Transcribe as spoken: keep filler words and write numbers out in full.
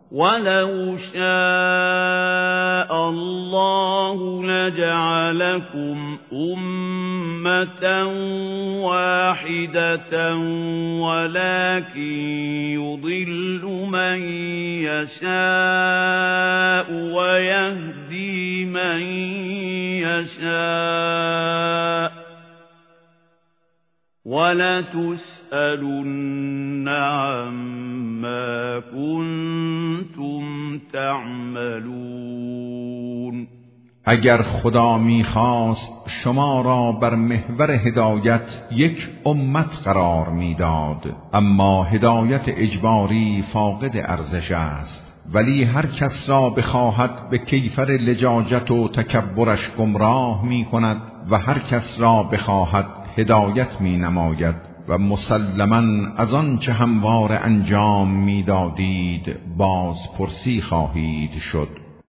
ولو شاء الله لجعلكم أمة واحدة ولكن يضل من يشاء ويهدي من يشاء وَلَتُسْأَلُنَّ عَمَّا كُنتُمْ تَعْمَلُونَ. اگر خدا می‌خواست شما را بر محور هدایت یک امت قرار می‌داد، اما هدایت اجباری فاقد ارزش است، ولی هر کس را بخواهد به کیفر لجاجت و تکبرش گمراه می‌کند و هر کس را بخواهد هدایت می نماید و مسلماً از آن چه هموار انجام می دادید باز پرسی خواهید شد.